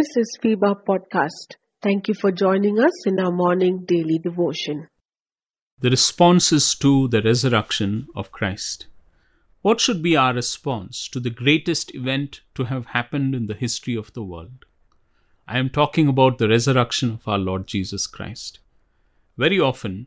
This is FIBA Podcast. Thank you for joining us in our morning daily devotion. The responses to the resurrection of Christ. What should be our response to the greatest event to have happened in the history of the world? I am talking about the resurrection of our Lord Jesus Christ. Very often,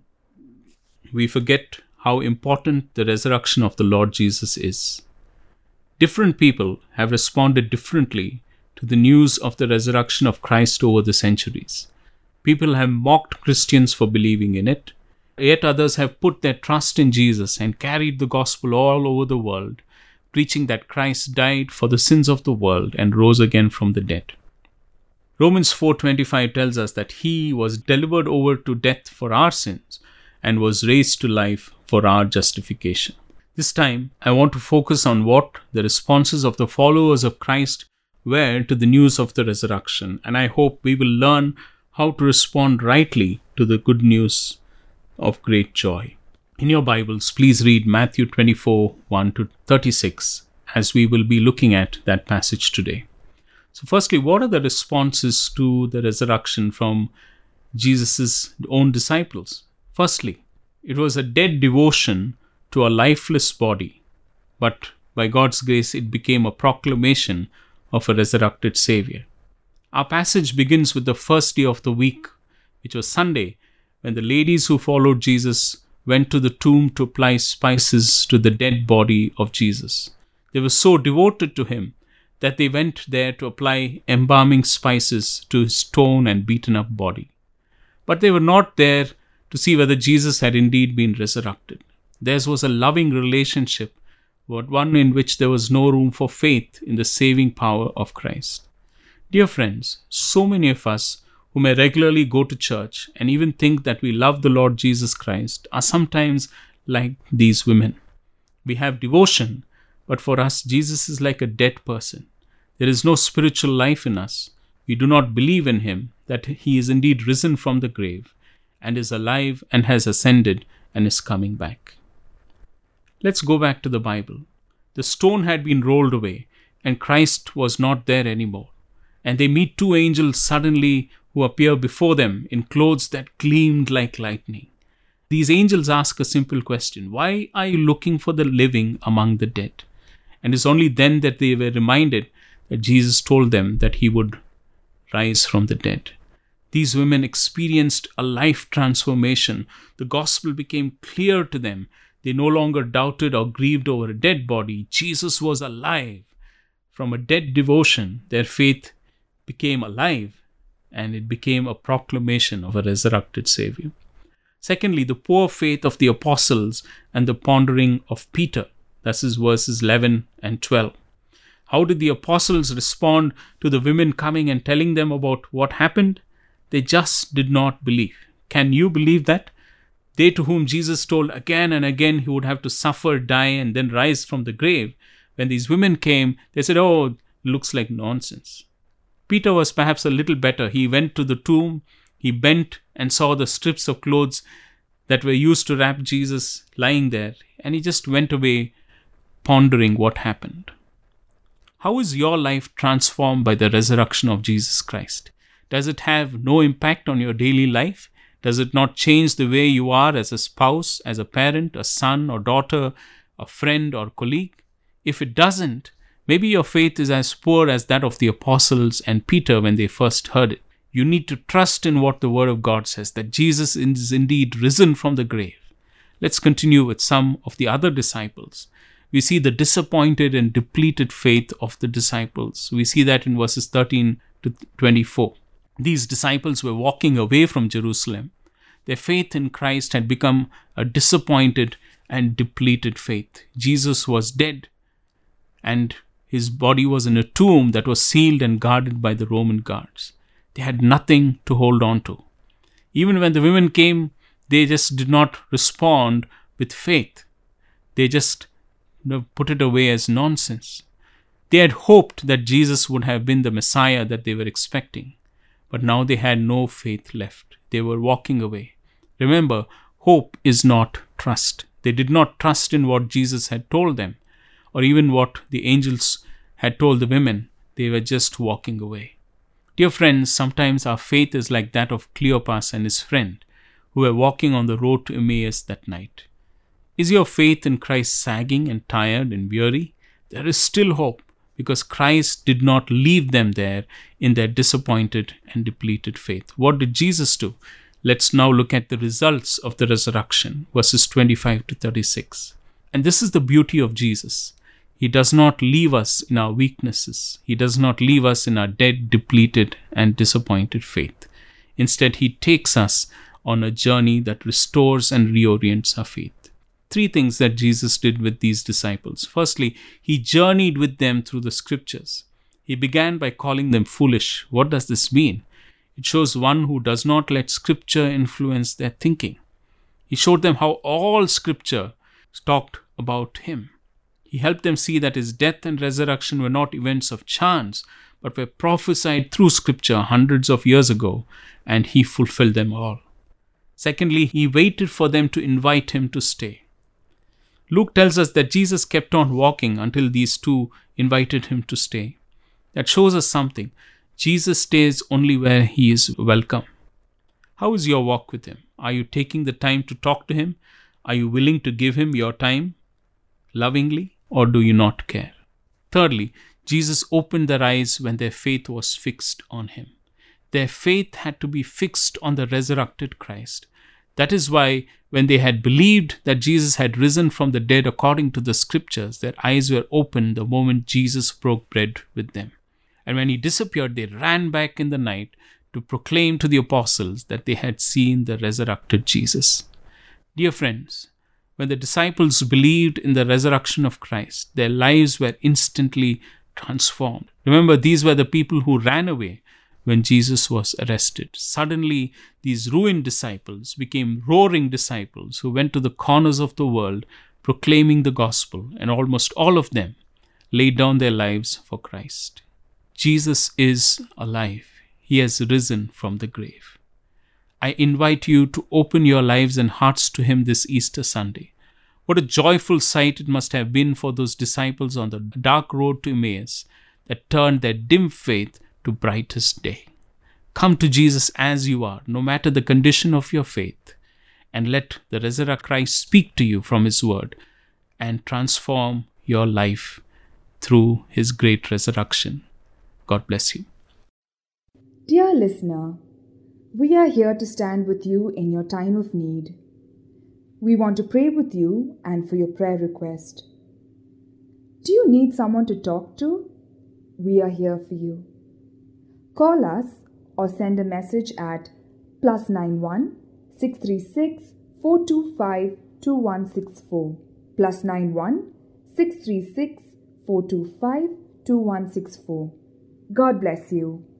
we forget how important the resurrection of the Lord Jesus is. Different people have responded differently to the news of the resurrection of Christ over the centuries. People have mocked Christians for believing in it, yet others have put their trust in Jesus and carried the gospel all over the world, preaching that Christ died for the sins of the world and rose again from the dead. Romans 4:25 tells us that He was delivered over to death for our sins and was raised to life for our justification. This time, I want to focus on what the responses of the followers of Christ were to the news of the resurrection, and I hope we will learn how to respond rightly to the good news of great joy. In your Bibles, please read Matthew 24, 1-36, as we will be looking at that passage today. So firstly, what are the responses to the resurrection from Jesus' own disciples? Firstly, it was a dead devotion to a lifeless body, but by God's grace, it became a proclamation of a resurrected Savior. Our passage begins with the first day of the week, which was Sunday, when the ladies who followed Jesus went to the tomb to apply spices to the dead body of Jesus. They were so devoted to Him that they went there to apply embalming spices to His torn and beaten up body. But they were not there to see whether Jesus had indeed been resurrected. Theirs was a loving relationship, but one in which there was no room for faith in the saving power of Christ. Dear friends, so many of us who may regularly go to church and even think that we love the Lord Jesus Christ are sometimes like these women. We have devotion, but for us, Jesus is like a dead person. There is no spiritual life in us. We do not believe in Him, that He is indeed risen from the grave and is alive and has ascended and is coming back. Let's go back to the Bible. The stone had been rolled away and Christ was not there anymore. And they meet two angels suddenly who appear before them in clothes that gleamed like lightning. These angels ask a simple question: why are you looking for the living among the dead? And it's only then that they were reminded that Jesus told them that He would rise from the dead. These women experienced a life transformation. The gospel became clear to them. They no longer doubted or grieved over a dead body. Jesus was alive. From a dead devotion, their faith became alive, and it became a proclamation of a resurrected Savior. Secondly, the poor faith of the apostles and the pondering of Peter. This is verses 11 and 12. How did the apostles respond to the women coming and telling them about what happened? They just did not believe. Can you believe that? They to whom Jesus told again and again He would have to suffer, die, and then rise from the grave. When these women came, they said, "Oh, looks like nonsense." Peter was perhaps a little better. He went to the tomb, he bent and saw the strips of clothes that were used to wrap Jesus lying there, and he just went away pondering what happened. How is your life transformed by the resurrection of Jesus Christ? Does it have no impact on your daily life? Does it not change the way you are as a spouse, as a parent, a son or daughter, a friend or colleague? If it doesn't, maybe your faith is as poor as that of the apostles and Peter when they first heard it. You need to trust in what the Word of God says, that Jesus is indeed risen from the grave. Let's continue with some of the other disciples. We see the disappointed and depleted faith of the disciples. We see that in verses 13-24. These disciples were walking away from Jerusalem. Their faith in Christ had become a disappointed and depleted faith. Jesus was dead, and His body was in a tomb that was sealed and guarded by the Roman guards. They had nothing to hold on to. Even when the women came, they just did not respond with faith. They just put it away as nonsense. They had hoped that Jesus would have been the Messiah that they were expecting, but now they had no faith left. They were walking away. Remember, hope is not trust. They did not trust in what Jesus had told them, or even what the angels had told the women. They were just walking away. Dear friends, sometimes our faith is like that of Cleopas and his friend, who were walking on the road to Emmaus that night. Is your faith in Christ sagging and tired and weary? There is still hope, because Christ did not leave them there in their disappointed and depleted faith. What did Jesus do? Let's now look at the results of the resurrection, verses 25 to 36. And this is the beauty of Jesus. He does not leave us in our weaknesses. He does not leave us in our dead, depleted, and disappointed faith. Instead, He takes us on a journey that restores and reorients our faith. Three things that Jesus did with these disciples. Firstly, He journeyed with them through the scriptures. He began by calling them foolish. What does this mean? It shows one who does not let scripture influence their thinking. He showed them how all scripture talked about Him. He helped them see that His death and resurrection were not events of chance, but were prophesied through scripture hundreds of years ago, and He fulfilled them all. Secondly, He waited for them to invite Him to stay. Luke tells us that Jesus kept on walking until these two invited Him to stay. That shows us something. Jesus stays only where He is welcome. How is your walk with Him? Are you taking the time to talk to Him? Are you willing to give Him your time lovingly, or do you not care? Thirdly, Jesus opened their eyes when their faith was fixed on Him. Their faith had to be fixed on the resurrected Christ. That is why when they had believed that Jesus had risen from the dead according to the scriptures, their eyes were opened the moment Jesus broke bread with them. And when He disappeared, they ran back in the night to proclaim to the apostles that they had seen the resurrected Jesus. Dear friends, when the disciples believed in the resurrection of Christ, their lives were instantly transformed. Remember, these were the people who ran away when Jesus was arrested. Suddenly, these ruined disciples became roaring disciples who went to the corners of the world proclaiming the gospel, and almost all of them laid down their lives for Christ. Jesus is alive. He has risen from the grave. I invite you to open your lives and hearts to Him this Easter Sunday. What a joyful sight it must have been for those disciples on the dark road to Emmaus that turned their dim faith to brightest day. Come to Jesus as you are, no matter the condition of your faith, and let the resurrected Christ speak to you from His word and transform your life through His great resurrection. God bless you. Dear listener, we are here to stand with you in your time of need. We want to pray with you and for your prayer request. Do you need someone to talk to? We are here for you. Call us or send a message at +91 636 425 2164 +91 636 425 2164. God bless you.